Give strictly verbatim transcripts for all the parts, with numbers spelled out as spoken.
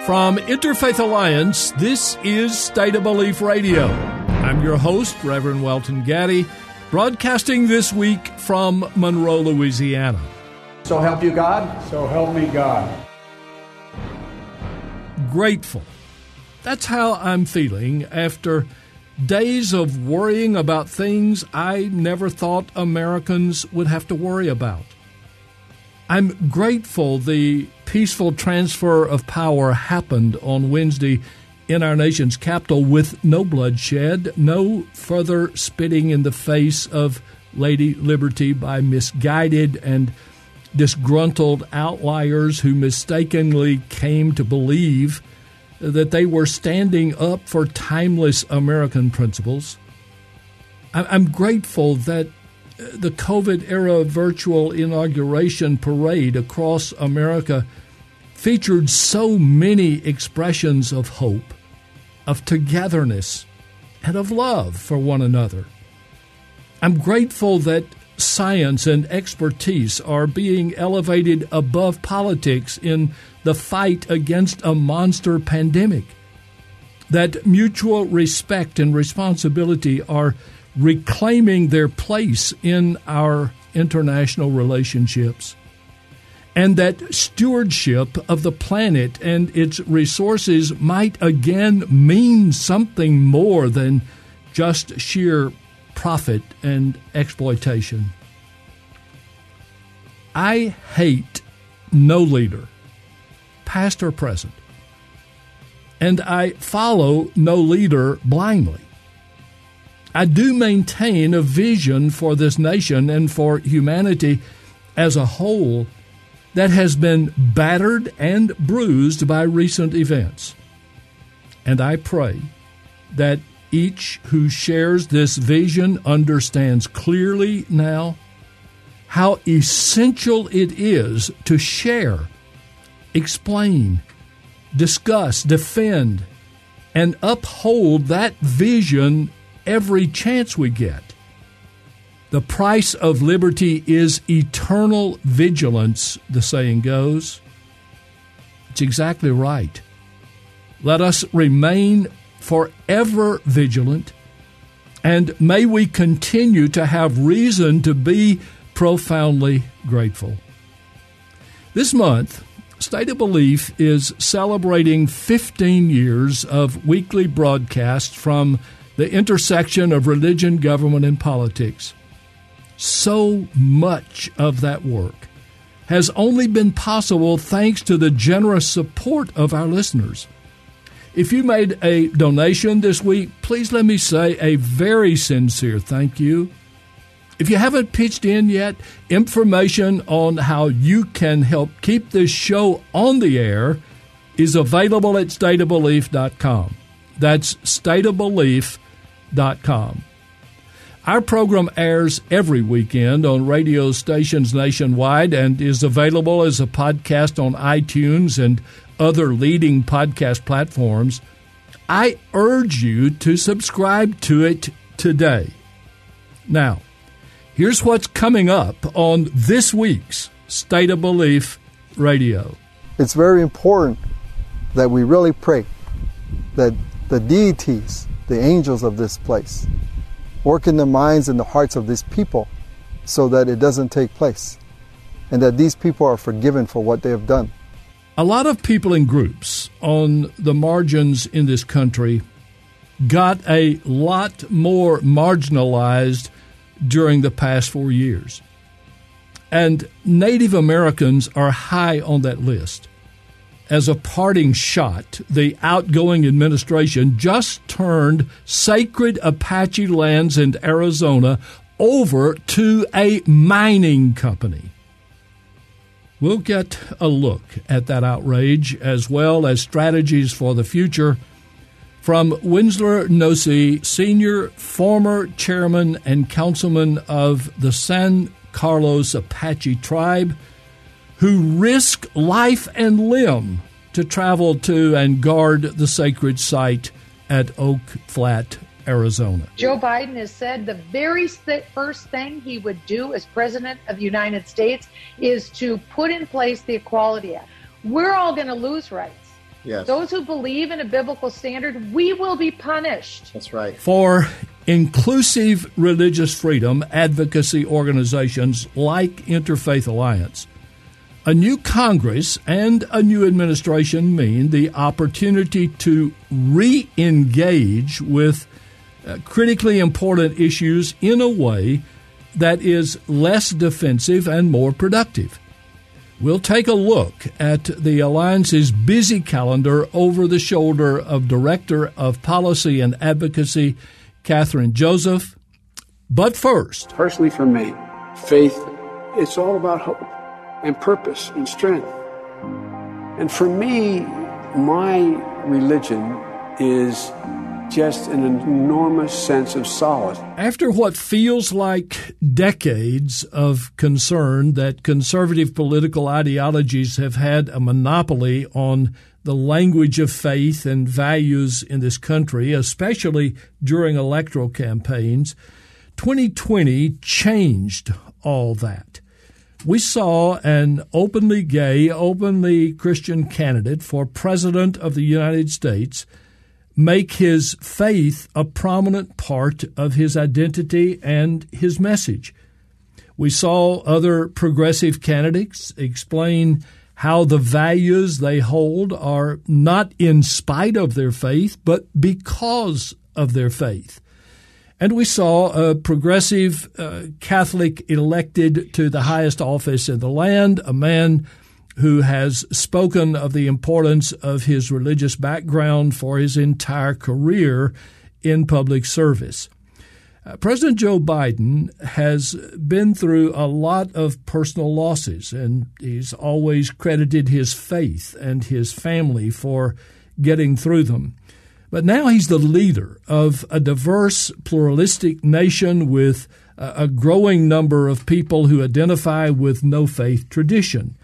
From Interfaith Alliance, this is State of Belief Radio. I'm your host, Reverend Welton Gaddy, broadcasting this week from Monroe, Louisiana. So help you God? So help me God. Grateful. That's how I'm feeling after days of worrying about things I never thought Americans would have to worry about. I'm grateful the peaceful transfer of power happened on Wednesday in our nation's capital with no bloodshed, no further spitting in the face of Lady Liberty by misguided and disgruntled outliers who mistakenly came to believe that they were standing up for timeless American principles. I'm grateful that the COVID-era virtual inauguration parade across America featured so many expressions of hope, of togetherness, and of love for one another. I'm grateful that science and expertise are being elevated above politics in the fight against a monster pandemic, that mutual respect and responsibility are reclaiming their place in our international relationships, and that stewardship of the planet and its resources might again mean something more than just sheer profit and exploitation. I hate no leader, past or present, and I follow no leader blindly. I do maintain a vision for this nation and for humanity as a whole that has been battered and bruised by recent events. And I pray that each who shares this vision understands clearly now how essential it is to share, explain, discuss, defend, and uphold that vision every chance we get. The price of liberty is eternal vigilance, the saying goes. It's exactly right. Let us remain forever vigilant, and may we continue to have reason to be profoundly grateful. This month, State of Belief is celebrating fifteen years of weekly broadcasts from the intersection of religion, government, and politics. So much of that work has only been possible thanks to the generous support of our listeners. If you made a donation this week, please let me say a very sincere thank you. If you haven't pitched in yet, information on how you can help keep this show on the air is available at state of belief dot com. That's state of belief dot com. Our program airs every weekend on radio stations nationwide and is available as a podcast on iTunes and other leading podcast platforms. I urge you to subscribe to it today. Now, here's what's coming up on this week's State of Belief Radio. It's very important that we really pray that the deities, the angels of this place, work in the minds and the hearts of these people so that it doesn't take place, and that these people are forgiven for what they have done. A lot of people in groups on the margins in this country got a lot more marginalized during the past four years. And Native Americans are high on that list. As a parting shot, the outgoing administration just turned sacred Apache lands in Arizona over to a mining company. We'll get a look at that outrage as well as strategies for the future from Winsler Nosey, Senior, former chairman and councilman of the San Carlos Apache tribe, who risk life and limb to travel to and guard the sacred site at Oak Flat, Arizona. Joe Biden has said the very first thing he would do as president of the United States is to put in place the Equality Act. We're all going to lose rights Yes. Those who believe in a biblical standard, we will be punished. That's right. For inclusive religious freedom advocacy organizations like Interfaith Alliance, a new Congress and a new administration mean the opportunity to re-engage with uh, critically important issues in a way that is less defensive and more productive. We'll take a look at the Alliance's busy calendar over the shoulder of Director of Policy and Advocacy, Catherine Joseph. But first, personally for me, faith, it's all about hope and purpose and strength. And for me, my religion is just an enormous sense of solace. After what feels like decades of concern that conservative political ideologies have had a monopoly on the language of faith and values in this country, especially during electoral campaigns, twenty twenty changed all that. We saw an openly gay, openly Christian candidate for President of the United States make his faith a prominent part of his identity and his message. We saw other progressive candidates explain how the values they hold are not in spite of their faith, but because of their faith. And we saw a progressive uh, Catholic elected to the highest office in the land, a man who has spoken of the importance of his religious background for his entire career in public service. Uh, President Joe Biden has been through a lot of personal losses, and he's always credited his faith and his family for getting through them. But now he's the leader of a diverse, pluralistic nation with a growing number of people who identify with no faith tradition.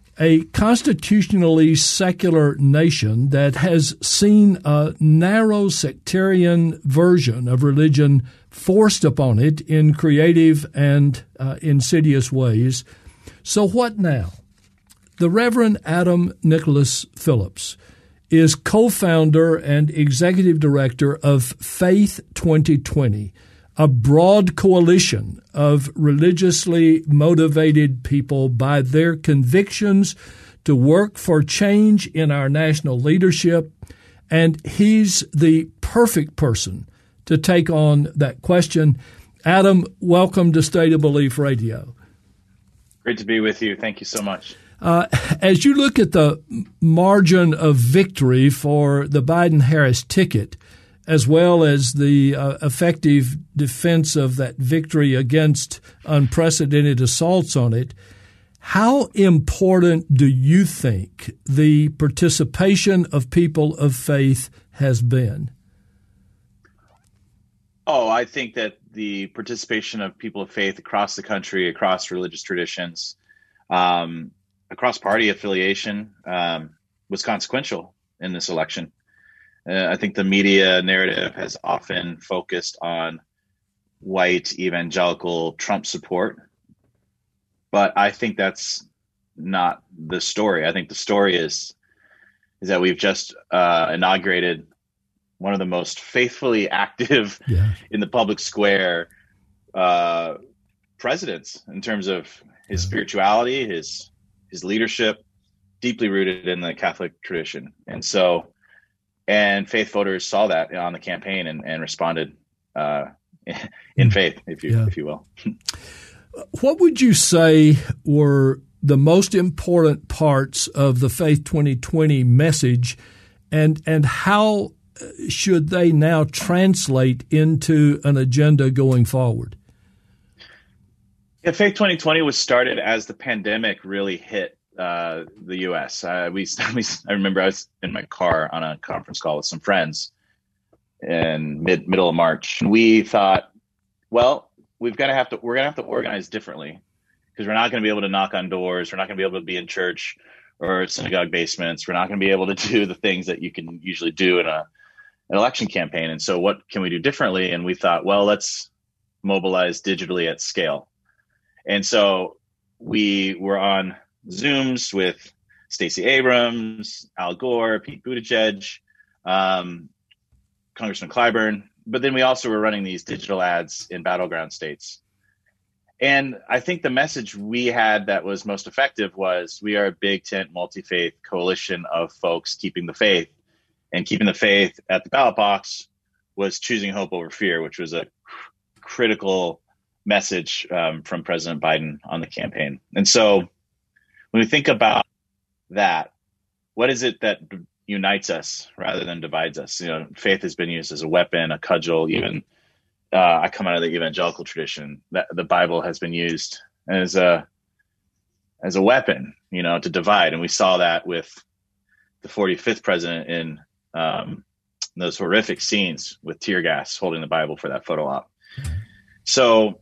A constitutionally secular nation that has seen a narrow sectarian version of religion forced upon it in creative and uh, insidious ways. So what now? The Reverend Adam Nicholas Phillips is co-founder and executive director of Faith twenty twenty, a broad coalition of religiously motivated people by their convictions to work for change in our national leadership. And he's the perfect person to take on that question. Adam, welcome to State of Belief Radio. Great to be with you. Thank you so much. Uh, as you look at the margin of victory for the Biden-Harris ticket, as well as the uh, effective defense of that victory against unprecedented assaults on it, how important do you think the participation of people of faith has been? Oh, I think that the participation of people of faith across the country, across religious traditions, um, across party affiliation, um, was consequential in this election. Uh, I think the media narrative has often focused on white evangelical Trump support, but I think that's not the story. I think the story is is that we've just uh, inaugurated one of the most faithfully active yeah. in the public square uh, presidents in terms of his yeah. spirituality, his his leadership, deeply rooted in the Catholic tradition, and so. And faith voters saw that on the campaign and, and responded uh, in faith, if you yeah. if you will. What would you say were the most important parts of the Faith twenty twenty message, and and how should they now translate into an agenda going forward? Yeah, Faith twenty twenty was started as the pandemic really hit Uh, the U S. Uh, we, we, I remember I was in my car on a conference call with some friends in mid middle of March. And we thought, well, we've got to have to, we're going to have to organize differently because we're not going to be able to knock on doors. We're not going to be able to be in church or synagogue basements. We're not going to be able to do the things that you can usually do in a, an election campaign. And so what can we do differently? And we thought, well, let's mobilize digitally at scale. And so we were on Zooms with Stacey Abrams, Al Gore, Pete Buttigieg, um, Congressman Clyburn. But then we also were running these digital ads in battleground states. And I think the message we had that was most effective was we are a big tent, multi-faith coalition of folks keeping the faith. And keeping the faith at the ballot box was choosing hope over fear, which was a critical message um, from President Biden on the campaign. And so when we think about that, what is it that unites us rather than divides us? You know, faith has been used as a weapon, a cudgel, even uh, I come out of the evangelical tradition. That the Bible has been used as a as a weapon, you know, to divide. And we saw that with the forty-fifth president in um, those horrific scenes with tear gas holding the Bible for that photo op. So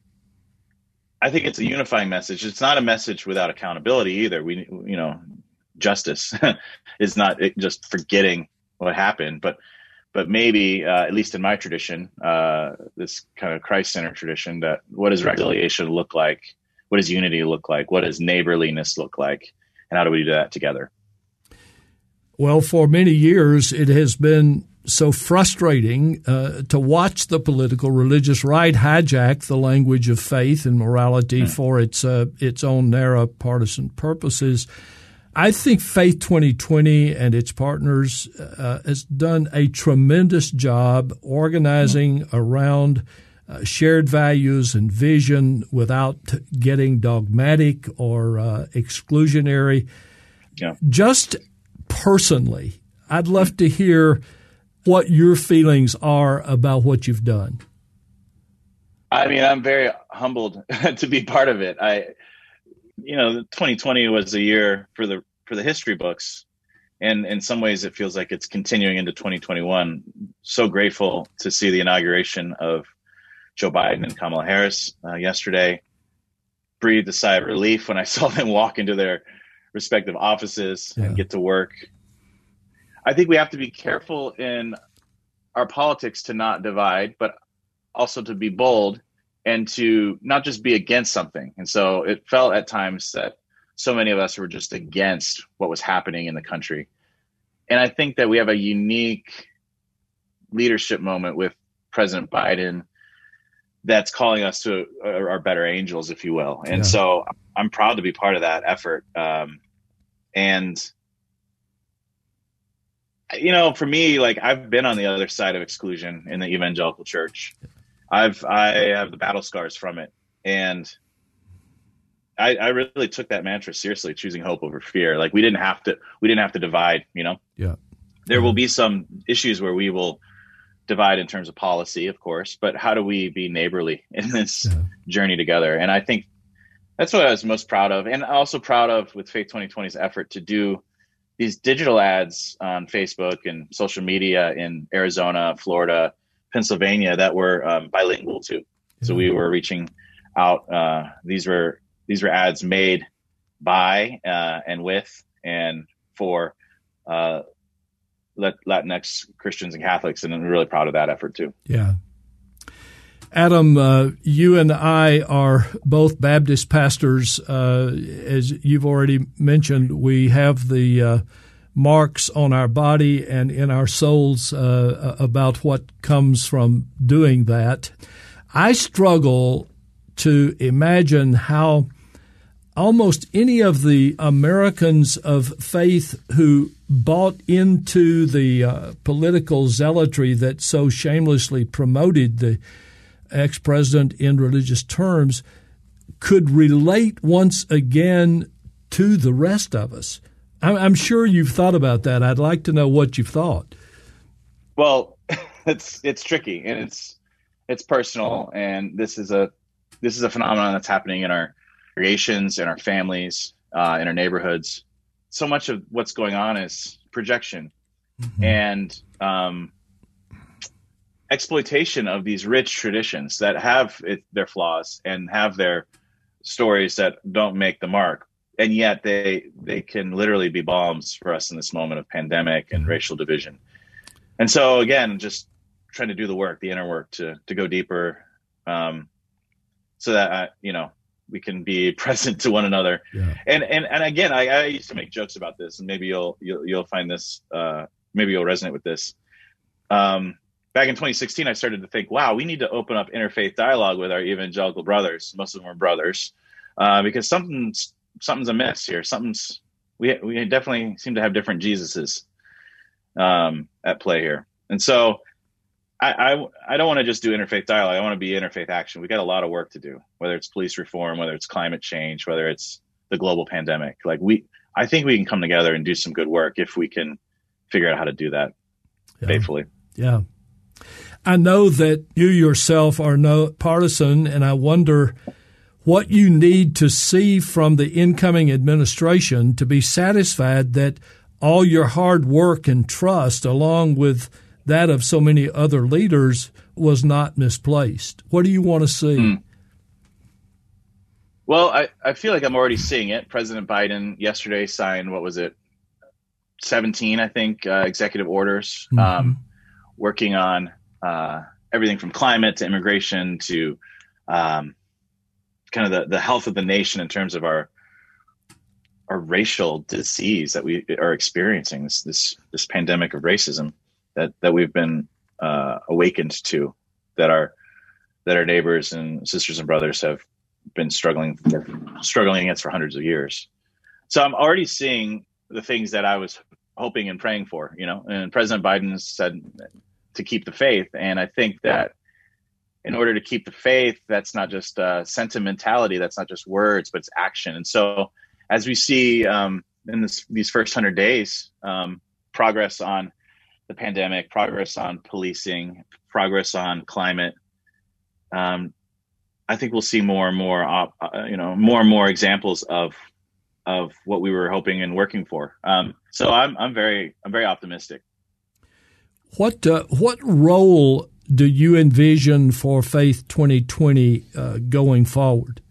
I think it's a unifying message. It's not a message without accountability either. We, you know, justice is not just forgetting what happened, but but maybe, uh, at least in my tradition, uh, this kind of Christ-centered tradition, that what does reconciliation look like? What does unity look like? What does neighborliness look like? And how do we do that together? Well, for many years, it has been so frustrating uh, to watch the political religious right hijack the language of faith and morality mm. for its uh, its own narrow partisan purposes. I think Faith twenty twenty and its partners uh, has done a tremendous job organizing mm. around uh, shared values and vision without getting dogmatic or uh, exclusionary. Yeah. Just personally, I'd love to hear what your feelings are about what you've done. I mean, I'm very humbled to be part of it. I, you know, twenty twenty was a year for the for the history books, and in some ways, it feels like it's continuing into twenty twenty-one. So grateful to see the inauguration of Joe Biden and Kamala Harris uh, yesterday. Breathed a sigh of relief when I saw them walk into their respective offices yeah. and get to work. I think we have to be careful in our politics to not divide, but also to be bold and to not just be against something. And so it felt at times that so many of us were just against what was happening in the country. And I think that we have a unique leadership moment with President Biden that's calling us to our better angels, if you will. And yeah. so I'm proud to be part of that effort. Um, and You know, for me, like I've been on the other side of exclusion in the evangelical church. I've I have the battle scars from it, and I, I really took that mantra seriously, choosing hope over fear. Like we didn't have to, we didn't have to divide. You know, yeah. There will be some issues where we will divide in terms of policy, of course, but how do we be neighborly in this yeah. journey together? And I think that's what I was most proud of, and also proud of with Faith twenty twenty's effort to do these digital ads on Facebook and social media in Arizona, Florida, Pennsylvania that were um, bilingual too. Yeah. So we were reaching out. Uh, these were these were ads made by uh, and with and for uh, Latinx Christians and Catholics, and I'm really proud of that effort too. Yeah. Adam, uh, you and I are both Baptist pastors. Uh, as you've already mentioned, we have the uh, marks on our body and in our souls uh, about what comes from doing that. I struggle to imagine how almost any of the Americans of faith who bought into the uh, political zealotry that so shamelessly promoted the ex-president in religious terms could relate once again to the rest of us. I'm sure you've thought about that. I'd like to know what you've thought. Well, it's it's tricky and it's it's personal, and this is a this is a phenomenon that's happening in our creations, in our families, uh, in our neighborhoods. So much of what's going on is projection mm-hmm. and um, exploitation of these rich traditions that have it, their flaws and have their stories that don't make the mark. And yet they they can literally be bombs for us in this moment of pandemic and racial division. And so, again, just trying to do the work, the inner work to to go deeper um, so that, I, you know, we can be present to one another. Yeah. And and and again, I, I used to make jokes about this, and maybe you'll you'll you'll find this, uh, maybe you'll resonate with this. Um, back in twenty sixteen, I started to think, wow, we need to open up interfaith dialogue with our evangelical brothers. Most of them are brothers, uh, because something's something's amiss here. Something's we we definitely seem to have different Jesuses um, at play here, and so. I, I, I don't want to just do interfaith dialogue. I want to be interfaith action. We got a lot of work to do, whether it's police reform, whether it's climate change, whether it's the global pandemic. Like we, I think we can come together and do some good work if we can figure out how to do that yeah. faithfully. Yeah. I know that you yourself are no partisan, and I wonder what you need to see from the incoming administration to be satisfied that all your hard work and trust, along with that of so many other leaders, was not misplaced. What do you want to see? Mm. Well, I, I feel like I'm already seeing it. President Biden yesterday signed, what was it, seventeen, I think, uh, executive orders, mm-hmm. um, working on uh, everything from climate to immigration to um, kind of the, the health of the nation in terms of our our racial disease that we are experiencing, this this, this pandemic of racism. That, that we've been uh, awakened to, that our that our neighbors and sisters and brothers have been struggling struggling against for hundreds of years. So I'm already seeing the things that I was hoping and praying for, you know. And President Biden said to keep the faith, and I think that in order to keep the faith, that's not just uh, sentimentality, that's not just words, but it's action. And so as we see um, in this, these first hundred days, um, progress on the pandemic, progress on policing, progress on climate. Um, I think we'll see more and more, uh, you know, more and more examples of of what we were hoping and working for. Um, so I'm I'm very I'm very optimistic. What uh, what role do you envision for Faith twenty twenty uh, going forward?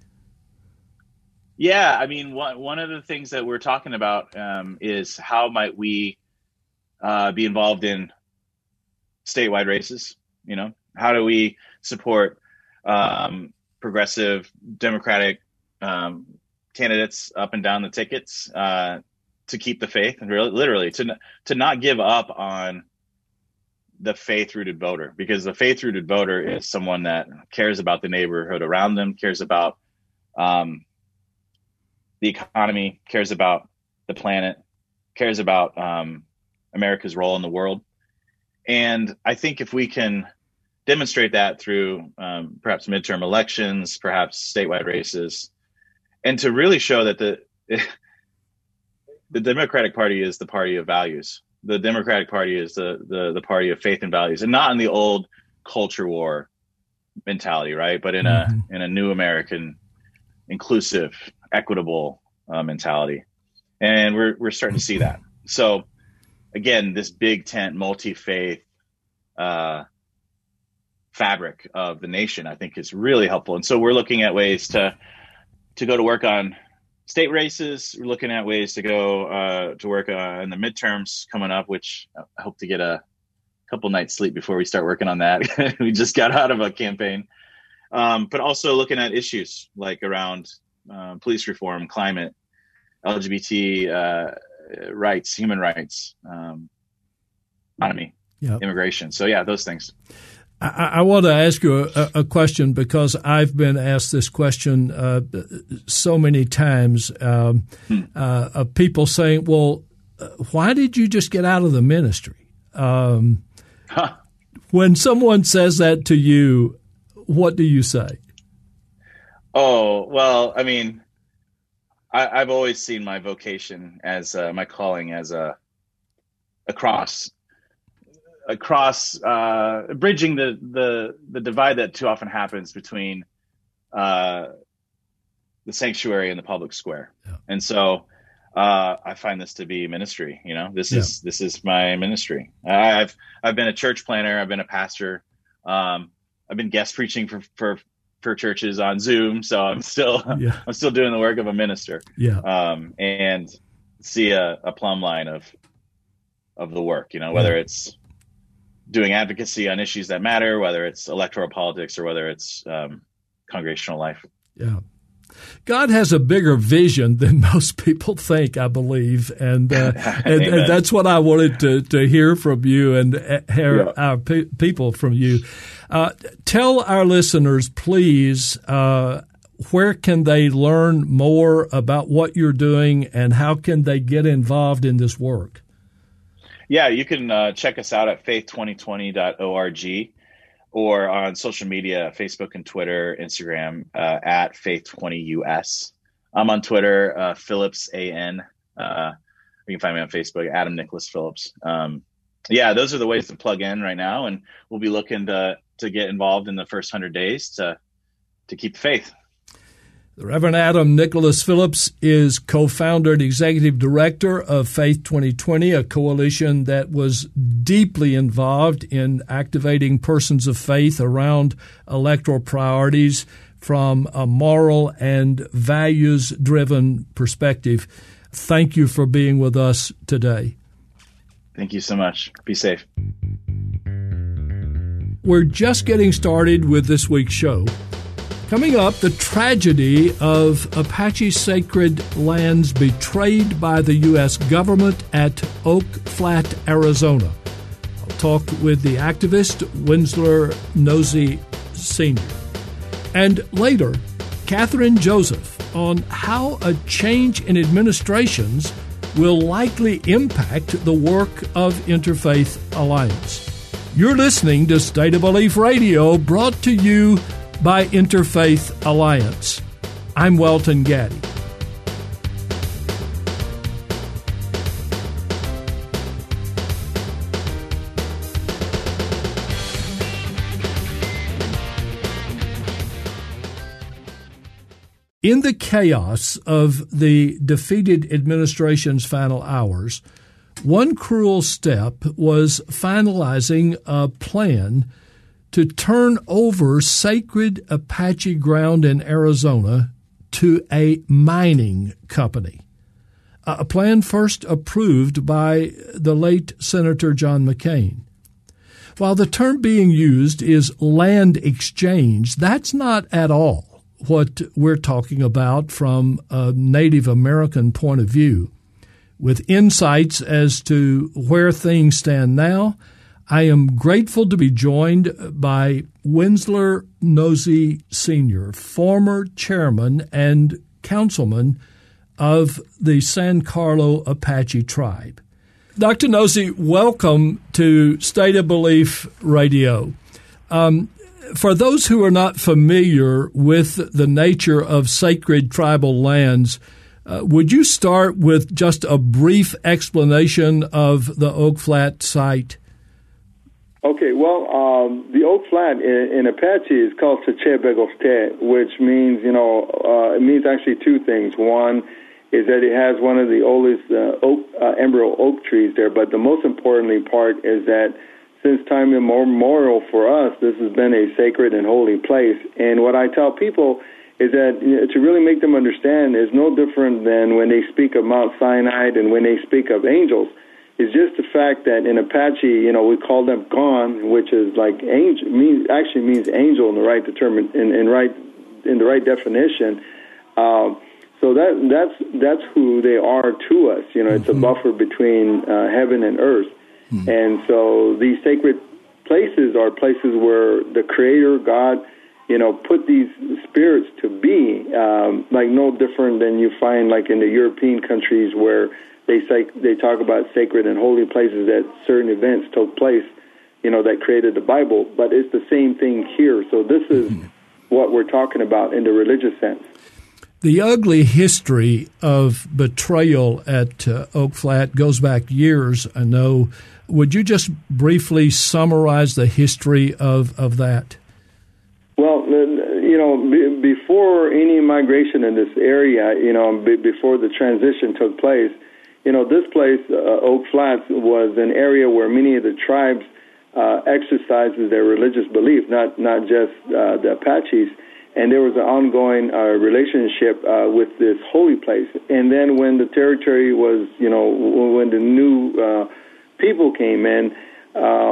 Yeah, I mean, one one of the things that we're talking about um, is how might we Uh, be involved in statewide races. You know, how do we support um, progressive Democratic um, candidates up and down the tickets uh, to keep the faith, and really, literally to to not give up on the faith-rooted voter, because the faith-rooted voter is someone that cares about the neighborhood around them, cares about um, the economy, cares about the planet, cares about um, America's role in the world. And I think if we can demonstrate that through um, perhaps midterm elections, perhaps statewide races, and to really show that the the Democratic Party is the party of values. The Democratic Party is the, the, the party of faith and values, and not in the old culture war mentality, right? But in mm-hmm. a in a new American, inclusive, equitable uh, mentality. And we're we're starting to see that. So again, this big tent, multi-faith uh, fabric of the nation, I think, is really helpful. And so we're looking at ways to to go to work on state races. We're looking at ways to go uh, to work uh, in the midterms coming up, which I hope to get a couple nights sleep before we start working on that. We just got out of a campaign. Um, but also looking at issues like around uh, police reform, climate, L G B T uh, rights, human rights, um, economy, yep. immigration. So, yeah, those things. I, I want to ask you a, a question, because I've been asked this question uh, so many times um, hmm. uh, of people saying, well, why did you just get out of the ministry? Um, huh. When someone says that to you, what do you say? Oh, well, I mean, I, I've always seen my vocation as uh, my calling as a across across uh, bridging the, the the divide that too often happens between uh, the sanctuary and the public square. Yeah. And so uh, I find this to be ministry. You know, this yeah. is this is my ministry. I've I've been a church planner. I've been a pastor. Um, I've been guest preaching for, for, for churches on Zoom. So I'm still, yeah. I'm still doing the work of a minister. Yeah. Um, and see a, a plumb line of, of the work, you know, whether yeah. it's doing advocacy on issues that matter, whether it's electoral politics, or whether it's, um, congregational life. Yeah. God has a bigger vision than most people think, I believe, and uh, and, and that's what I wanted to, to hear from you and hear yeah. our pe- people from you. Uh, tell our listeners, please, uh, where can they learn more about what you're doing and how can they get involved in this work? Yeah, you can uh, check us out at faith twenty twenty dot org. Or on social media, Facebook and Twitter, Instagram, uh, at faith twenty U S. I'm on Twitter, uh, Phillips A N. Uh, you can find me on Facebook, Adam Nicholas Phillips. Um, yeah, those are the ways to plug in right now, and we'll be looking to to get involved in the first hundred days to to keep the faith. The Reverend Adam Nicholas Phillips is co-founder and executive director of Faith twenty twenty, a coalition that was deeply involved in activating persons of faith around electoral priorities from a moral and values-driven perspective. Thank you for being with us today. Thank you so much. Be safe. We're just getting started with this week's show. Coming up, the tragedy of Apache sacred lands betrayed by the U S government at Oak Flat, Arizona. I'll talk with the activist Winsler Nosey Senior And later, Catherine Joseph on how a change in administrations will likely impact the work of Interfaith Alliance. You're listening to State of Belief Radio, brought to you by Interfaith Alliance. I'm Welton Gaddy. In the chaos of the defeated administration's final hours, one cruel step was finalizing a plan to turn over sacred Apache ground in Arizona to a mining company, a plan first approved by the late Senator John McCain. While the term being used is land exchange, that's not at all what we're talking about from a Native American point of view. With insights as to where things stand now, I am grateful to be joined by Winsler Nosey Senior, former chairman and councilman of the San Carlo Apache tribe. Doctor Nosey, welcome to State of Belief Radio. Um, for those who are not familiar with the nature of sacred tribal lands, uh, would you start with just a brief explanation of the Oak Flat site? Okay, well, um, the Oak Flat in, in Apache is called Tchebegofte, which means, you know, uh, it means actually two things. One is that it has one of the oldest uh, oak, uh, embryo oak trees there, but the most importantly part is that since time immemorial for us, this has been a sacred and holy place. And what I tell people is that, you know, to really make them understand is no different than when they speak of Mount Sinai and when they speak of angels. It's just the fact that in Apache, you know, we call them Gon, which is like angel, means actually means angel in the right determin in, in right in the right definition. Um, so that that's that's who they are to us. You know, it's mm-hmm. a buffer between uh, heaven and earth, mm-hmm. and so these sacred places are places where the Creator God, you know, put these spirits to be. Um, like no different than you find like in the European countries where They say, they talk about sacred and holy places that certain events took place, you know, that created the Bible. But it's the same thing here. So this is mm-hmm. what we're talking about in the religious sense. The ugly history of betrayal at uh, Oak Flat goes back years, I know. Would you just briefly summarize the history of, of that? Well, you know, b- before any migration in this area, you know, b- before the transition took place, you know, this place, uh, Oak Flats, was an area where many of the tribes uh, exercises their religious belief, not not just uh, the Apaches. And there was an ongoing uh, relationship uh, with this holy place. And then when the territory was, you know, when the new uh, people came in, um,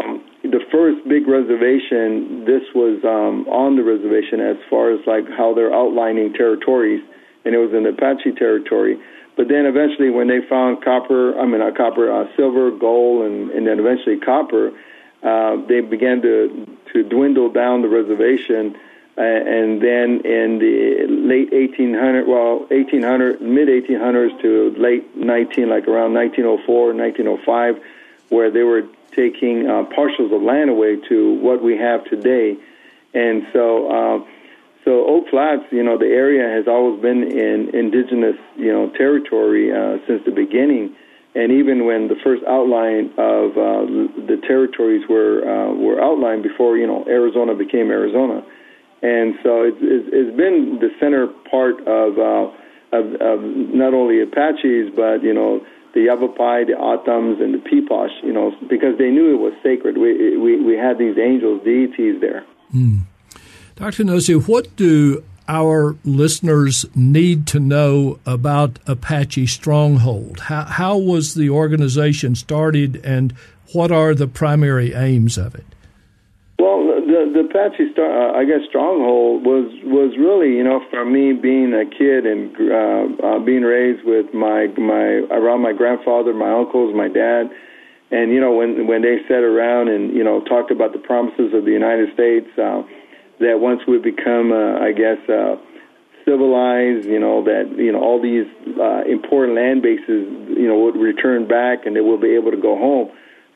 the first big reservation, this was um, on the reservation as far as like how they're outlining territories, and it was in the Apache territory. But then eventually when they found copper, I mean not copper, uh, silver, gold, and, and then eventually copper, uh, they began to, to dwindle down the reservation. Uh, and then in the late eighteen hundred, well, eighteen hundred, mid eighteen hundreds to late nineteen, like around nineteen oh four, nineteen oh five, where they were taking uh, parcels of land away to what we have today. And so, uh, so Oak Flats, you know, the area has always been in indigenous, you know, territory uh, since the beginning. And even when the first outline of uh, the territories were uh, were outlined before, you know, Arizona became Arizona. And so it's, it's been the center part of, uh, of, of not only Apaches, but, you know, the Yavapai, the Ottoms, and the Peeposh, you know, because they knew it was sacred. We we, we had these angels, deities there. Mm. Doctor Nosey, what do our listeners need to know about Apache Stronghold? How, how was the organization started, and what are the primary aims of it? Well, the, the Apache, Star, uh, I guess, Stronghold was, was really, you know, for me being a kid and uh, uh, being raised with my my around my grandfather, my uncles, my dad, and you know when when they sat around and you know talked about the promises of the United States, uh, that once we become, uh, I guess, uh, civilized, you know, that you know all these uh, important land bases, you know, would return back and they will be able to go home.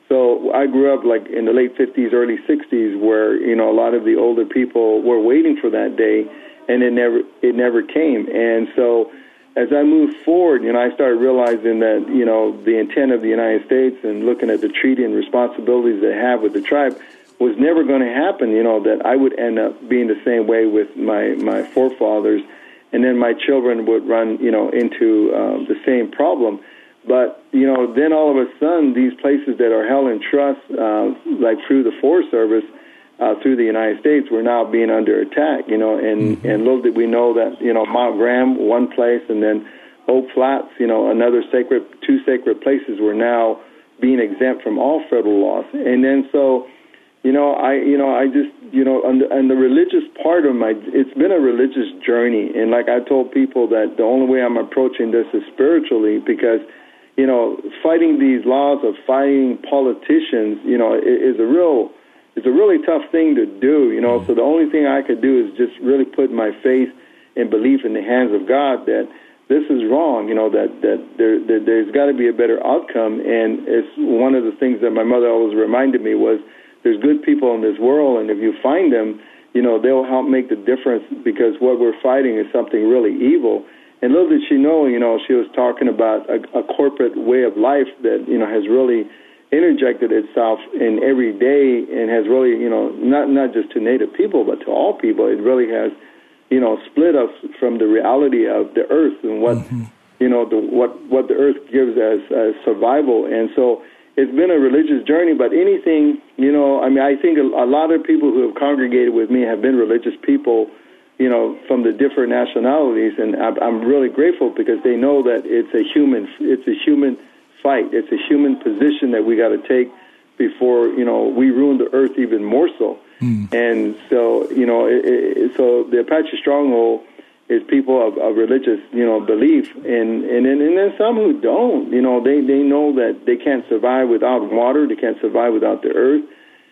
So I grew up like in the late fifties, early sixties, where you know a lot of the older people were waiting for that day, and it never it never came. And so as I moved forward, you know, I started realizing that you know the intent of the United States and looking at the treaty and responsibilities they have with the tribe was never going to happen. You know that I would end up being the same way with my my forefathers, and then my children would run you know into um, the same problem. But, you know, then all of a sudden, these places that are held in trust, uh, like through the Forest Service, uh, through the United States, were now being under attack, you know, and, mm-hmm. and little did we know that, you know, Mount Graham, one place, and then Oak Flats, you know, another sacred, two sacred places were now being exempt from all federal laws. And then so, you know, I, you know, I just, you know, on the, on the religious part of my, it's been a religious journey. And like I told people that the only way I'm approaching this is spiritually, because you know, fighting these laws of fighting politicians, you know, is a real, it's a really tough thing to do, you know. Mm-hmm. So the only thing I could do is just really put my faith and belief in the hands of God that this is wrong, you know, that, that, there, that there's got to be a better outcome. And it's one of the things that my mother always reminded me was there's good people in this world, and if you find them, you know, they'll help make the difference, because what we're fighting is something really evil. And little did she know, you know, she was talking about a, a corporate way of life that, you know, has really interjected itself in every day and has really, you know, not not just to Native people, but to all people. It really has, you know, split us from the reality of the earth and what, mm-hmm. you know, the, what, what the earth gives as, as survival. And so it's been a religious journey, but anything, you know, I mean, I think a, a lot of people who have congregated with me have been religious people, you know, from the different nationalities, and I'm really grateful because they know that it's a human, it's a human fight, it's a human position that we got to take before, you know, we ruin the earth even more so. Mm. And so, you know, it, it, so the Apache Stronghold is people of, of religious, you know, belief, and and then and then some who don't, you know, they they know that they can't survive without water, they can't survive without the earth,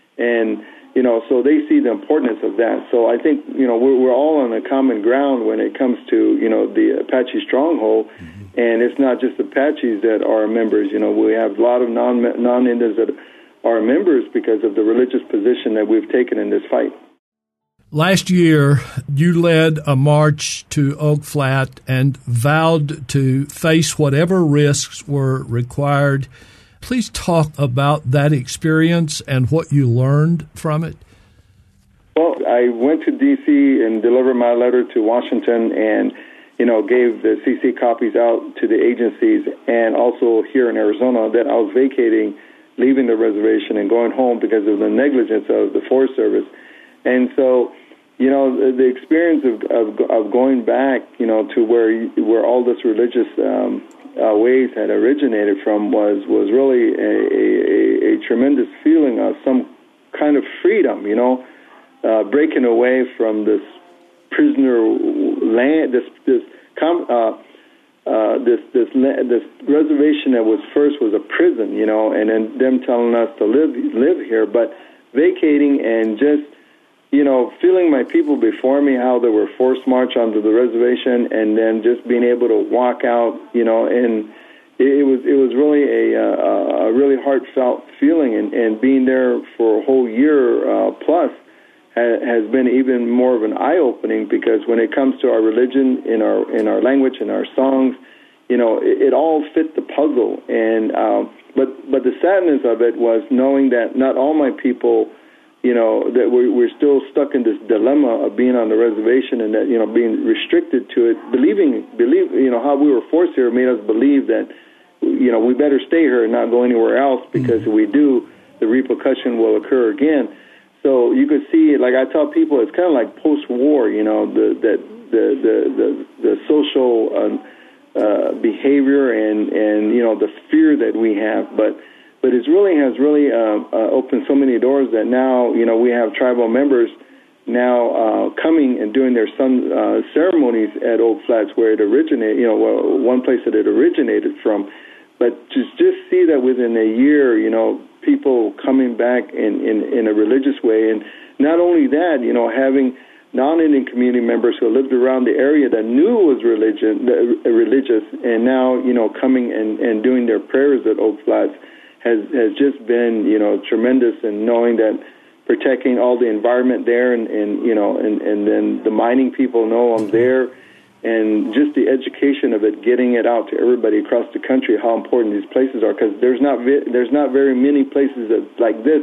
and you know, so they see the importance of that. So I think, you know, we're, we're all on a common ground when it comes to, you know, the Apache Stronghold. Mm-hmm. And it's not just Apaches that are members. You know, we have a lot of non, non-Indians that are members because of the religious position that we've taken in this fight. Last year, you led a march to Oak Flat and vowed to face whatever risks were required. Please talk about that experience and what you learned from it. Well, I went to D C and delivered my letter to Washington and, you know, gave the C C copies out to the agencies, and also here in Arizona that I was vacating, leaving the reservation and going home because of the negligence of the Forest Service. And so, you know, the, the experience of, of of going back, you know, to where where all this religious um Uh, ways had originated from was was really a, a, a tremendous feeling of some kind of freedom, you know, uh, breaking away from this prisoner land, this this com, uh, uh, this this this reservation that was first was a prison, you know, and then them telling us to live live here, but vacating and just, you know, feeling my people before me, how they were forced march onto the reservation, and then just being able to walk out, you know, and it, it was it was really a, uh, a really heartfelt feeling, and, and being there for a whole year uh, plus ha, has been even more of an eye-opening, because when it comes to our religion, in our in our language, in our songs, you know, it, it all fit the puzzle. And um, but but the sadness of it was knowing that not all my people, you know, that we're, we're still stuck in this dilemma of being on the reservation, and that, you know, being restricted to it, believing, believe, you know, how we were forced here made us believe that, you know, we better stay here and not go anywhere else, because mm-hmm. if we do, the repercussion will occur again. So you could see, like I tell people, it's kind of like post-war, you know, the that the the the, the social um, uh, behavior and and you know the fear that we have, but. But it really has really uh, uh, opened so many doors that now, you know, we have tribal members now uh, coming and doing their sun uh, ceremonies at Oak Flats, where it originated, you know, well, one place that it originated from. But just just see that within a year, you know, people coming back in, in, in a religious way. And not only that, you know, having non-Indian community members who lived around the area that knew it was religion, uh, religious, and now, you know, coming and, and doing their prayers at Oak Flats has has just been, you know, tremendous, and knowing that protecting all the environment there, and, and you know, and, and then the mining people know I'm there, and just the education of it, getting it out to everybody across the country, how important these places are, because there's not vi- there's not very many places that, like this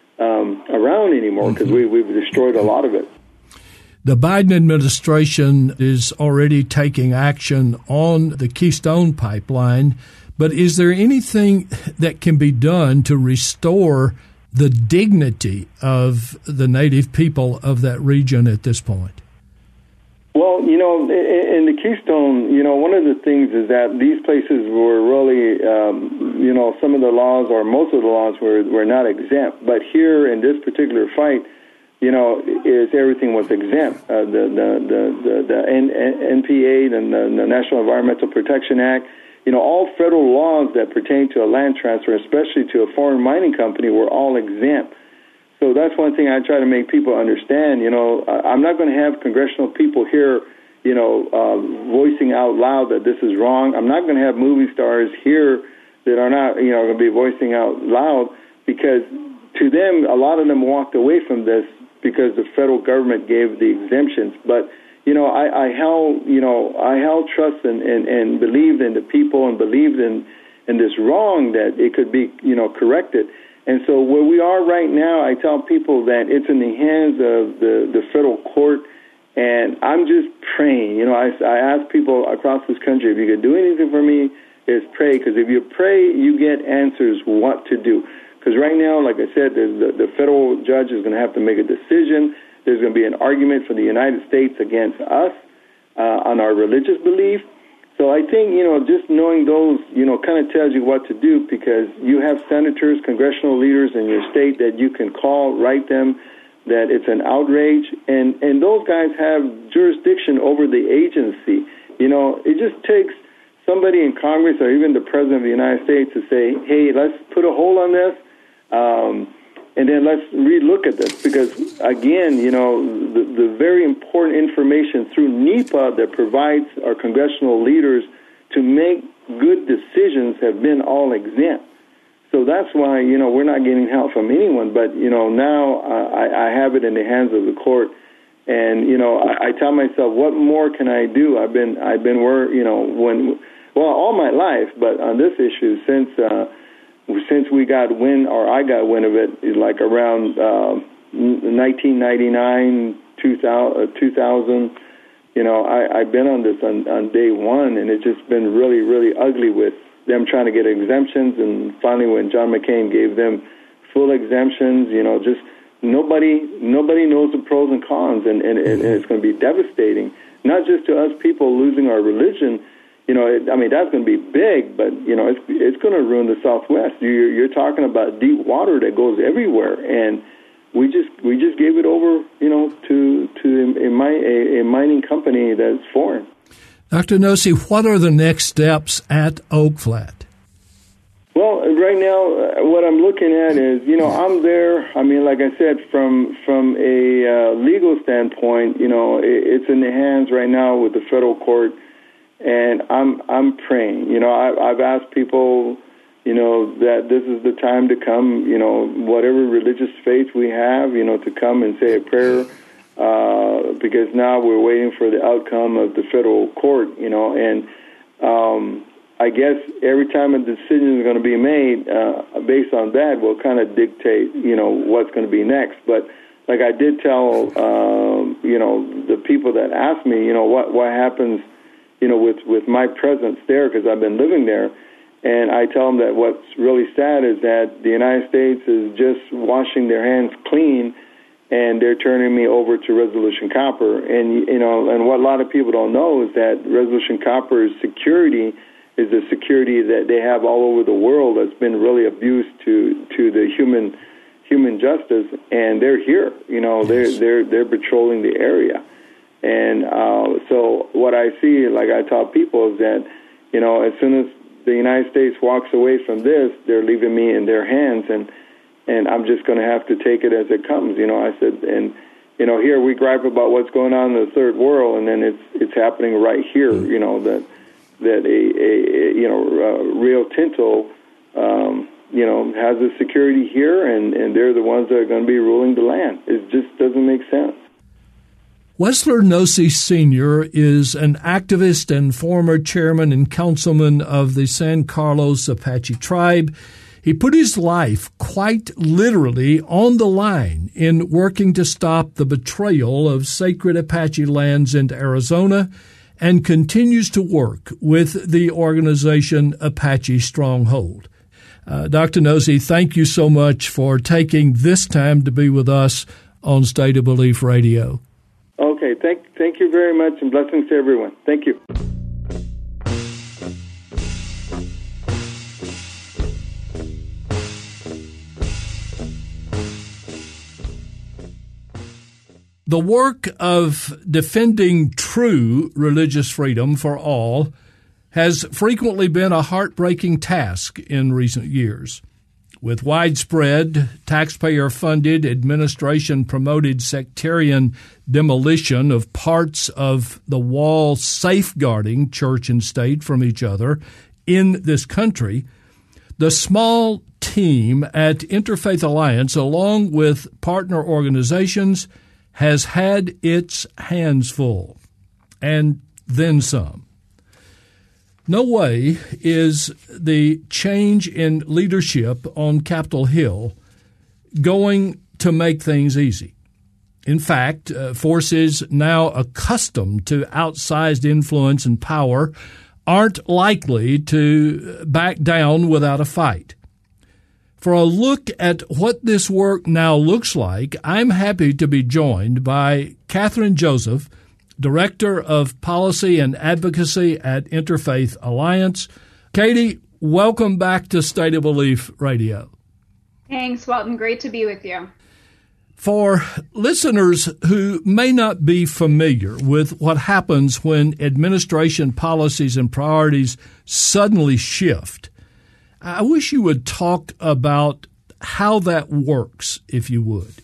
um, around anymore, because we, we've destroyed a lot of it. The Biden administration is already taking action on the Keystone Pipeline. But is there anything that can be done to restore the dignity of the native people of that region at this point? Well, you know, in the Keystone, you know, one of the things is that these places were really, um, you know, some of the laws, or most of the laws were, were not exempt. But here in this particular fight, you know, is everything was exempt. Uh, the, the, the, the, the N P A, the, the National Environmental Protection Act, you know, all federal laws that pertain to a land transfer, especially to a foreign mining company, were all exempt. So that's one thing I try to make people understand. You know, I'm not going to have congressional people here, you know, uh, voicing out loud that this is wrong. I'm not going to have movie stars here that are not, you know, going to be voicing out loud, because to them, a lot of them walked away from this because the federal government gave the exemptions. But You know, I, I held, you know, I held trust and, and, and believed in the people, and believed in, in this wrong, that it could be, you know, corrected. And so where we are right now, I tell people that it's in the hands of the, the federal court, and I'm just praying. You know, I, I ask people across this country, if you could do anything for me, is pray, because if you pray, you get answers what to do. Because right now, like I said, the, the federal judge is going to have to make a decision. There's going to be an argument for the United States against us uh, on our religious belief. So I think, you know, just knowing those, you know, kind of tells you what to do, because you have senators, congressional leaders in your state that you can call, write them, that it's an outrage. And, and those guys have jurisdiction over the agency. You know, it just takes somebody in Congress or even the President of the United States to say, hey, let's put a hold on this. Um, And then let's relook at this, because, again, you know, the, the very important information through NEPA that provides our congressional leaders to make good decisions have been all exempt. So that's why, you know, we're not getting help from anyone. But, you know, now I, I have it in the hands of the court. And, you know, I, I tell myself, what more can I do? I've been, I've been, you know, when, well, all my life, but on this issue, since, uh, Since we got wind, or I got wind of it, like around uh, nineteen ninety-nine, two thousand, you know, I, I've been on this on, on day one, and it's just been really, really ugly with them trying to get exemptions. And finally, when John McCain gave them full exemptions, you know, just nobody nobody knows the pros and cons, and, and, and it's going to be devastating, not just to us people losing our religion. You know, it, I mean, that's going to be big, but, you know, it's it's going to ruin the Southwest. You're, you're talking about deep water that goes everywhere. And we just we just gave it over, you know, to to a, a, a mining company that's foreign. Doctor Nosey, what are the next steps at Oak Flat? Well, right now, uh, what I'm looking at is, you know, I'm there. I mean, like I said, from from a uh, legal standpoint, you know, it, it's in the hands right now with the federal court, and I'm I'm praying. You know, I, I've asked people, you know, that this is the time to come. You know, whatever religious faith we have, you know, to come and say a prayer, uh, because now we're waiting for the outcome of the federal court. You know, and um, I guess every time a decision is going to be made, uh, based on that, will kind of dictate, you know, what's going to be next. But like I did tell, um, you know, the people that asked me, you know, what what happens, you know, with, with my presence there, because I've been living there, and I tell them that what's really sad is that the United States is just washing their hands clean, and they're turning me over to Resolution Copper. And, you know, and what a lot of people don't know is that Resolution Copper's security is the security that they have all over the world that's been really abused to to the human human justice, and they're here. You know, they're they're they're patrolling the area, and uh, so what I see, like I tell people, is that, you know, as soon as the United States walks away from this, they're leaving me in their hands, and and I'm just going to have to take it as it comes. You know, I said, and you know, here we gripe about what's going on in the third world, and then it's it's happening right here. You know that. that a, a, you know, uh, Rio Tinto, um, you know, has the security here, and, and they're the ones that are going to be ruling the land. It just doesn't make sense. Wessler Nosey Senior is an activist and former chairman and councilman of the San Carlos Apache tribe. He put his life quite literally on the line in working to stop the betrayal of sacred Apache lands into Arizona, and continues to work with the organization Apache Stronghold. Uh, Doctor Nosey, thank you so much for taking this time to be with us on State of Belief Radio. Okay, thank, thank you very much, and blessings to everyone. Thank you. The work of defending true religious freedom for all has frequently been a heartbreaking task in recent years. With widespread, taxpayer-funded, administration-promoted sectarian demolition of parts of the wall safeguarding church and state from each other in this country, the small team at Interfaith Alliance, along with partner organizations, has had its hands full, and then some. No way is the change in leadership on Capitol Hill going to make things easy. In fact, uh, forces now accustomed to outsized influence and power aren't likely to back down without a fight. For a look at what this work now looks like, I'm happy to be joined by Catherine Joseph, Director of Policy and Advocacy at Interfaith Alliance. Katie, welcome back to State of Belief Radio. Thanks, Walton. Great to be with you. For listeners who may not be familiar with what happens when administration policies and priorities suddenly shift, I wish you would talk about how that works, if you would.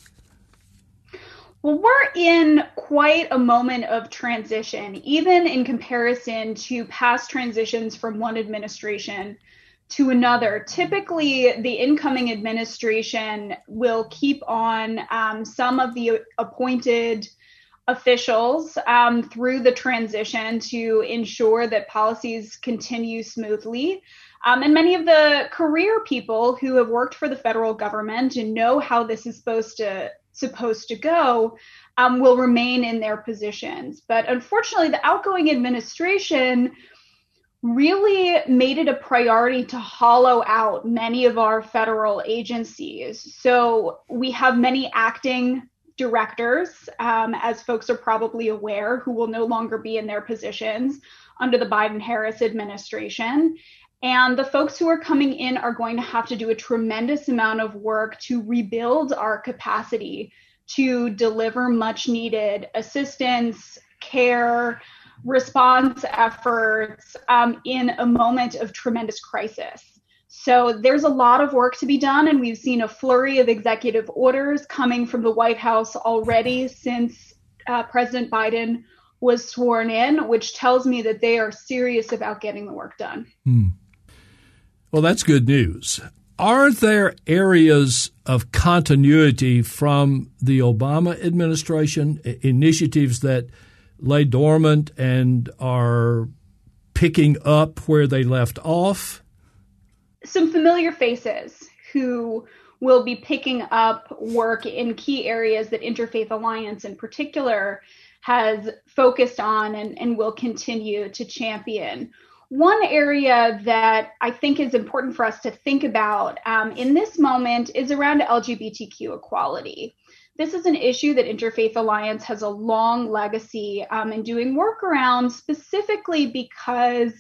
Well, we're in quite a moment of transition, even in comparison to past transitions from one administration to another. Typically, the incoming administration will keep on um, some of the appointed officials um, through the transition to ensure that policies continue smoothly. Um, and many of the career people who have worked for the federal government and know how this is supposed to supposed to go um, will remain in their positions. But unfortunately, the outgoing administration really made it a priority to hollow out many of our federal agencies. So we have many acting directors, um, as folks are probably aware, who will no longer be in their positions under the Biden-Harris administration. And the folks who are coming in are going to have to do a tremendous amount of work to rebuild our capacity to deliver much needed assistance, care, response efforts um, in a moment of tremendous crisis. So there's a lot of work to be done, and we've seen a flurry of executive orders coming from the White House already since uh, President Biden was sworn in, which tells me that they are serious about getting the work done. Hmm. Well, that's good news. Are there areas of continuity from the Obama administration, initiatives that lay dormant and are picking up where they left off? Some familiar faces who will be picking up work in key areas that Interfaith Alliance in particular has focused on and, and will continue to champion. One area that I think is important for us to think about um, in this moment is around L G B T Q equality. This is an issue that Interfaith Alliance has a long legacy um, in doing work around, specifically because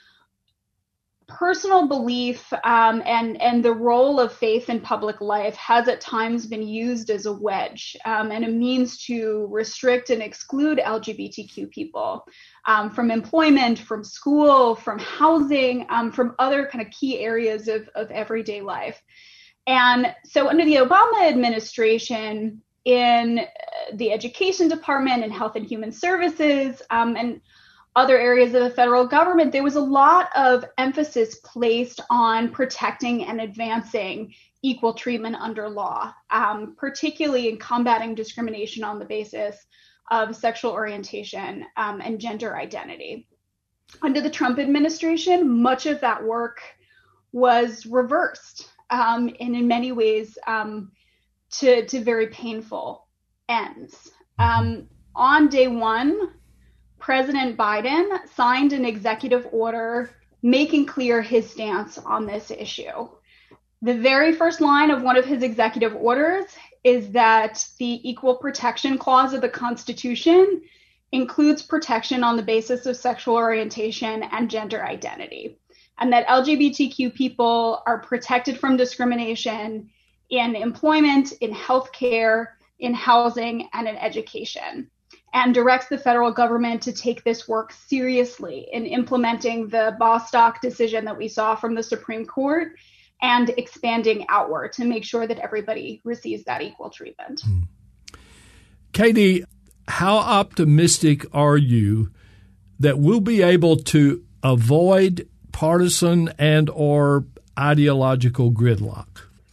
personal belief um, and, and the role of faith in public life has at times been used as a wedge um, and a means to restrict and exclude L G B T Q people um, from employment, from school, from housing, um, from other kind of key areas of, of everyday life. And so under the Obama administration, in the Education Department and Health and Human Services um, and other areas of the federal government, there was a lot of emphasis placed on protecting and advancing equal treatment under law, um, particularly in combating discrimination on the basis of sexual orientation um, and gender identity. Under the Trump administration, much of that work was reversed um, and in many ways um, to, to very painful ends. Um, on day one, President Biden signed an executive order making clear his stance on this issue. The very first line of one of his executive orders is that the Equal Protection Clause of the Constitution includes protection on the basis of sexual orientation and gender identity, and that L G B T Q people are protected from discrimination in employment, in healthcare, in housing, and in education, and directs the federal government to take this work seriously in implementing the Bostock decision that we saw from the Supreme Court and expanding outward to make sure that everybody receives that equal treatment. Hmm. Katie, how optimistic are you that we'll be able to avoid partisan and or ideological gridlock?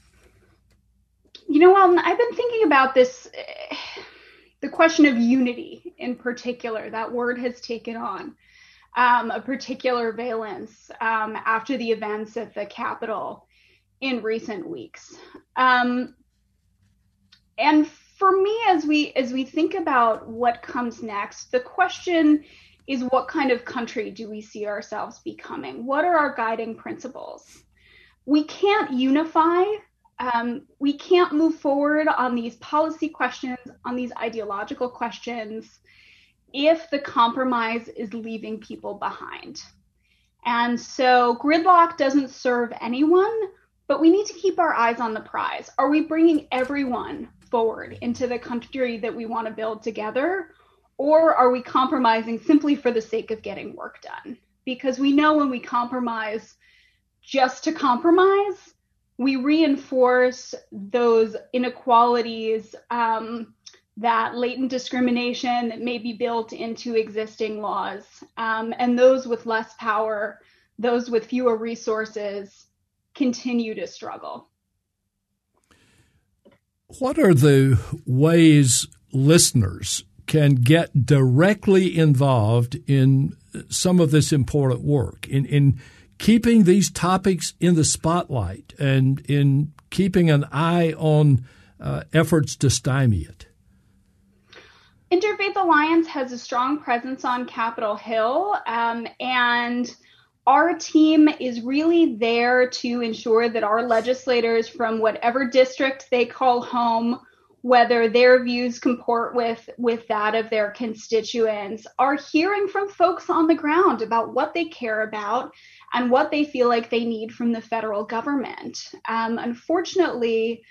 You know, um, I've been thinking about this, uh, the question of unity in particular. That word has taken on um, a particular valence um, after the events at the Capitol in recent weeks. Um, and for me, as we as we think about what comes next, the question is, what kind of country do we see ourselves becoming? What are our guiding principles? We can't unify. Um, we can't move forward on these policy questions, on these ideological questions, if the compromise is leaving people behind. And so gridlock doesn't serve anyone, but we need to keep our eyes on the prize. Are we bringing everyone forward into the country that we want to build together? Or are we compromising simply for the sake of getting work done? Because we know when we compromise just to compromise, we reinforce those inequalities, um, that latent discrimination that may be built into existing laws. Um, and those with less power, those with fewer resources, continue to struggle. What are the ways listeners can get directly involved in some of this important work, in, in keeping these topics in the spotlight and in keeping an eye on uh, efforts to stymie it? Interfaith Alliance has a strong presence on Capitol Hill, um, and our team is really there to ensure that our legislators from whatever district they call home whether their views comport with, with that of their constituents, are hearing from folks on the ground about what they care about and what they feel like they need from the federal government. Um, unfortunately,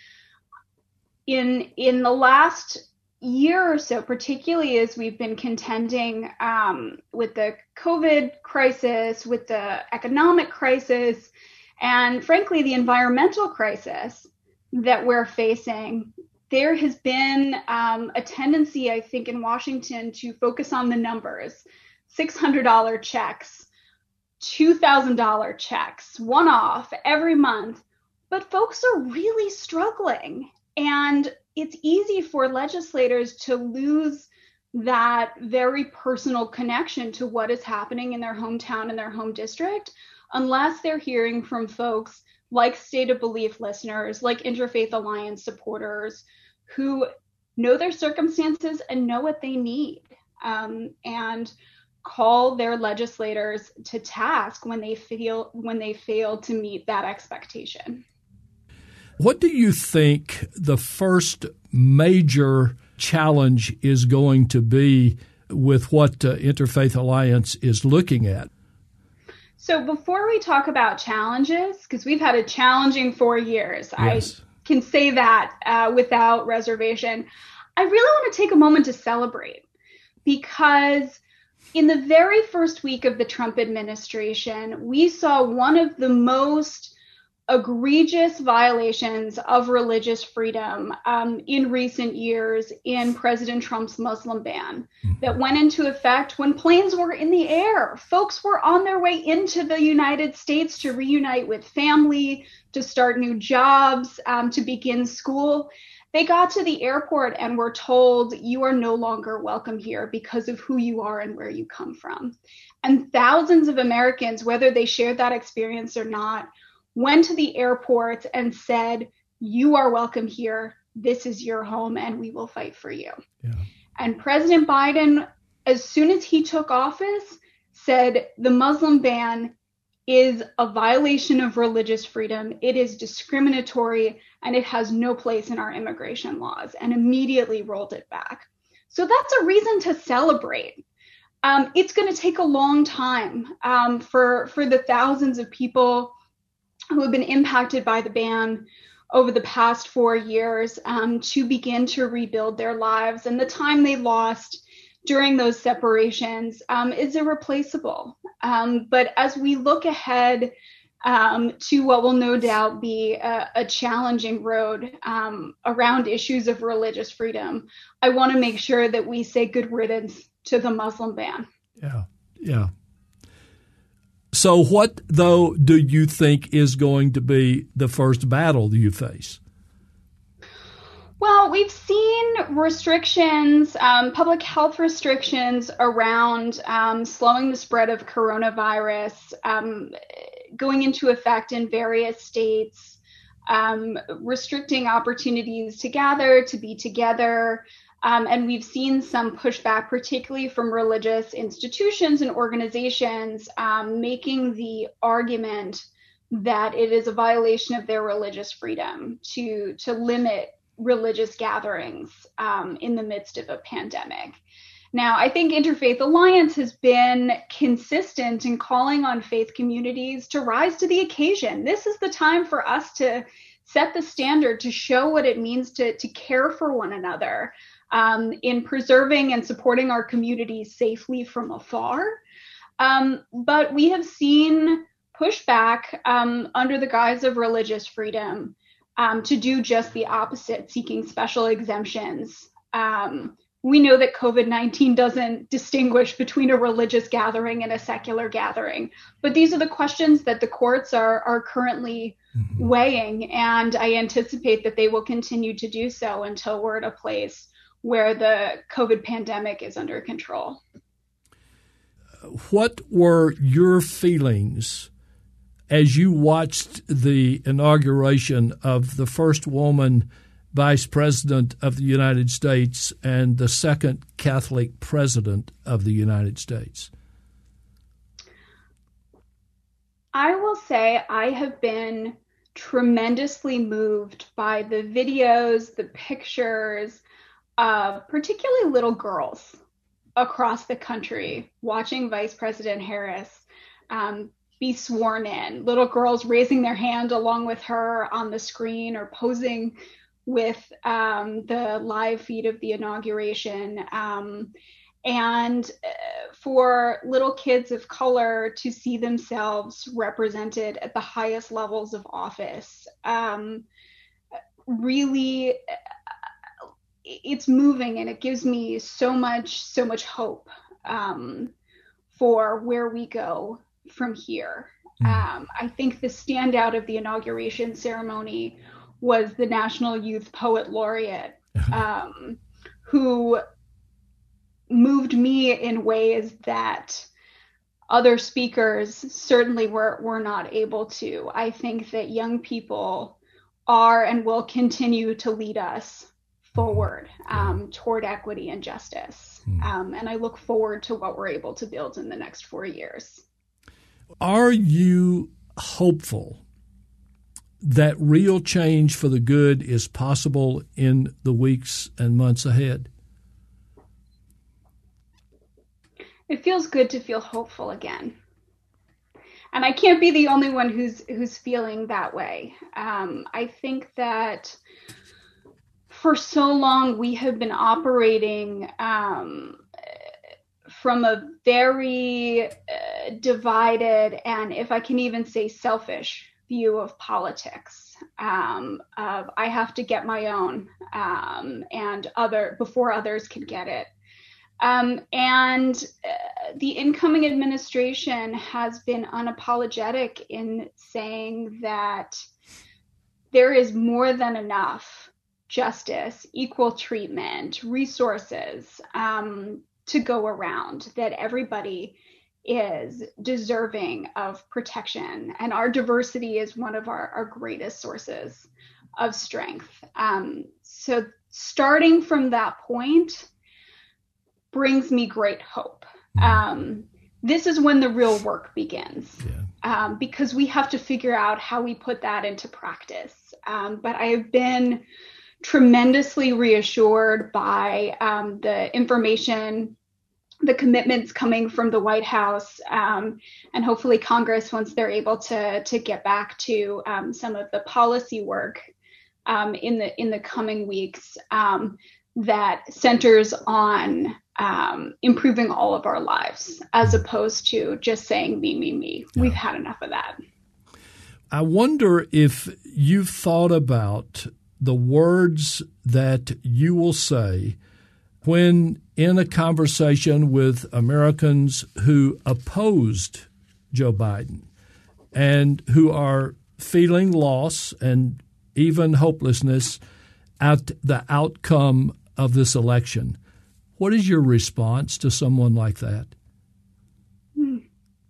in in the last year or so, particularly as we've been contending um, with the COVID crisis, with the economic crisis, and frankly, the environmental crisis that we're facing, there has been um, a tendency, I think, in Washington to focus on the numbers. six hundred dollars checks, two thousand dollars checks, one-off every month. But folks are really struggling. And it's easy for legislators to lose that very personal connection to what is happening in their hometown and their home district unless they're hearing from folks like State of Belief listeners, like Interfaith Alliance supporters, who know their circumstances and know what they need, um, and call their legislators to task when they feel when they fail to meet that expectation. What do you think the first major challenge is going to be with what uh, Interfaith Alliance is looking at? So before we talk about challenges, because we've had a challenging four years, yes. I can say that uh, without reservation, I really want to take a moment to celebrate, because in the very first week of the Trump administration, we saw one of the most egregious violations of religious freedom um, in recent years in President Trump's Muslim ban that went into effect when planes were in the air. Folks were on their way into the United States to reunite with family, to start new jobs, um, to begin school. They got to the airport and were told, you are no longer welcome here because of who you are and where you come from. And thousands of Americans, whether they shared that experience or not, went to the airport and said, you are welcome here. This is your home and we will fight for you. Yeah. And President Biden, as soon as he took office, said the Muslim ban is a violation of religious freedom. It is discriminatory and it has no place in our immigration laws, and immediately rolled it back. So that's a reason to celebrate. Um, it's going to take a long time um, for, for the thousands of people who have been impacted by the ban over the past four years um, to begin to rebuild their lives. And the time they lost during those separations um, is irreplaceable. Um, but as we look ahead um, to what will no doubt be a, a challenging road um, around issues of religious freedom, I want to make sure that we say good riddance to the Muslim ban. Yeah, yeah. So what, though, do you think is going to be the first battle you face? Well, we've seen restrictions, um, public health restrictions around um, slowing the spread of coronavirus um, going into effect in various states, um, restricting opportunities to gather, to be together. Um, and we've seen some pushback, particularly from religious institutions and organizations, um, making the argument that it is a violation of their religious freedom to, to limit religious gatherings um, in the midst of a pandemic. Now, I think Interfaith Alliance has been consistent in calling on faith communities to rise to the occasion. This is the time for us to set the standard, to show what it means to, to care for one another, Um, in preserving and supporting our communities safely from afar. Um, but we have seen pushback um, under the guise of religious freedom um, to do just the opposite, seeking special exemptions. Um, we know that COVID nineteen doesn't distinguish between a religious gathering and a secular gathering, but these are the questions that the courts are, are currently mm-hmm. weighing, and I anticipate that they will continue to do so until we're at a place where the COVID pandemic is under control. What were your feelings as you watched the inauguration of the first woman vice president of the United States and the second Catholic president of the United States? I will say I have been tremendously moved by the videos, the pictures of particularly little girls across the country watching Vice President Harris um, be sworn in, little girls raising their hand along with her on the screen or posing with um, the live feed of the inauguration. Um, and uh, for little kids of color to see themselves represented at the highest levels of office, um, really, it's moving, and it gives me so much, so much hope um, for where we go from here. Um, I think the standout of the inauguration ceremony was the National Youth Poet Laureate, um, who moved me in ways that other speakers certainly were, were not able to. I think that young people are and will continue to lead us forward um, toward equity and justice. Um, and I look forward to what we're able to build in the next four years. Are you hopeful that real change for the good is possible in the weeks and months ahead? It feels good to feel hopeful again. And I can't be the only one who's who's feeling that way. Um, I think that for so long we have been operating um, from a very uh, divided and, if I can even say, selfish view of politics. Um, of I have to get my own um, and other before others can get it. Um, and uh, the incoming administration has been unapologetic in saying that there is more than enough justice, equal treatment, resources um, to go around, that everybody is deserving of protection. And our diversity is one of our, our greatest sources of strength. Um, so starting from that point brings me great hope. Um, this is when the real work begins, yeah. um, because we have to figure out how we put that into practice. Um, but I have been tremendously reassured by um, the information, the commitments coming from the White House, um, and hopefully Congress, once they're able to to get back to um, some of the policy work um, in the in the coming weeks, um, that centers on um, improving all of our lives, as opposed to just saying me, me, me. Yeah. We've had enough of that. I wonder if you've thought about the words that you will say when in a conversation with Americans who opposed Joe Biden and who are feeling loss and even hopelessness at the outcome of this election. What is your response to someone like that? Hmm.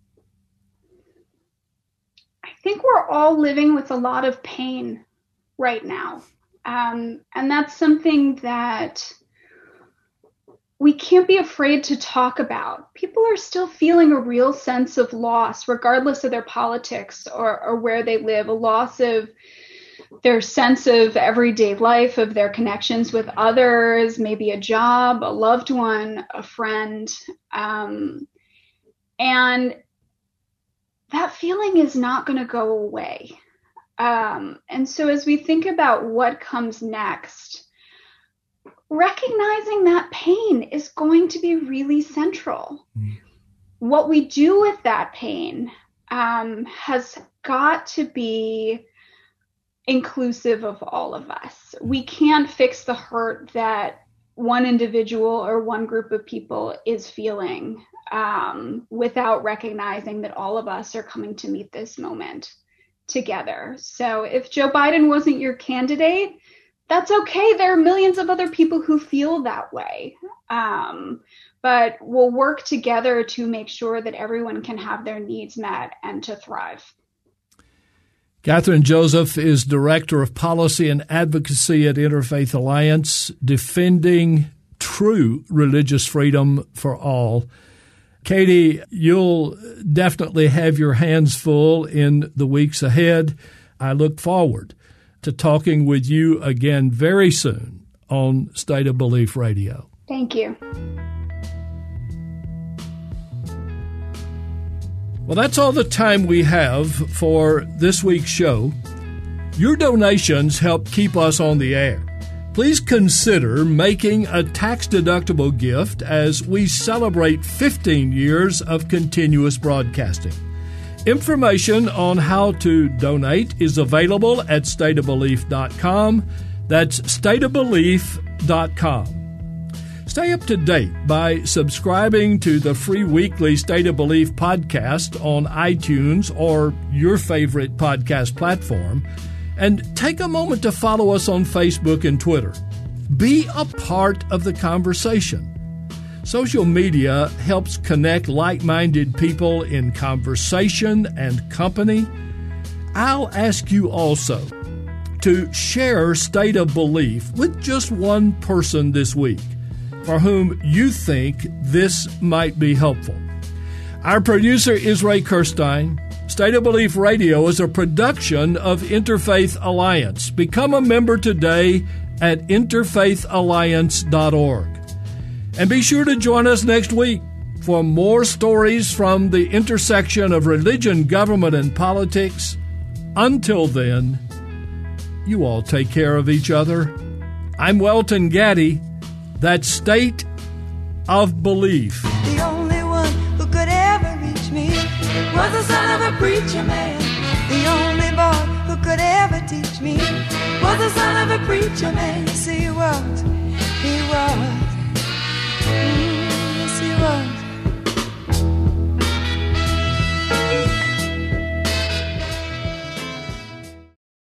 I think we're all living with a lot of pain right now. Um, and that's something that we can't be afraid to talk about. People are still feeling a real sense of loss, regardless of their politics or, or where they live, a loss of their sense of everyday life, of their connections with others, maybe a job, a loved one, a friend. Um, and that feeling is not going to go away. Um, and so as we think about what comes next, recognizing that pain is going to be really central. Mm. What we do with that pain um, has got to be inclusive of all of us. We can't fix the hurt that one individual or one group of people is feeling um, without recognizing that all of us are coming to meet this moment together. So if Joe Biden wasn't your candidate, that's okay. There are millions of other people who feel that way. Um, but we'll work together to make sure that everyone can have their needs met and to thrive. Kathryn Joseph is Director of Policy and Advocacy at Interfaith Alliance, defending true religious freedom for all. Katie, you'll definitely have your hands full in the weeks ahead. I look forward to talking with you again very soon on State of Belief Radio. Thank you. Well, that's all the time we have for this week's show. Your donations help keep us on the air. Please consider making a tax-deductible gift as we celebrate fifteen years of continuous broadcasting. Information on how to donate is available at state of belief dot com. That's state of belief dot com. Stay up to date by subscribing to the free weekly State of Belief podcast on iTunes or your favorite podcast platform. And take a moment to follow us on Facebook and Twitter. Be a part of the conversation. Social media helps connect like-minded people in conversation and company. I'll ask you also to share State of Belief with just one person this week for whom you think this might be helpful. Our producer is Ray Kirstein. State of Belief Radio is a production of Interfaith Alliance. Become a member today at interfaith alliance dot org. And be sure to join us next week for more stories from the intersection of religion, government, and politics. Until then, you all take care of each other. I'm Welton Gaddy. That's State of Belief. The only one who could ever reach me was the son of a preacher man. The only boy who could ever teach me was the son of a preacher man. See what he was.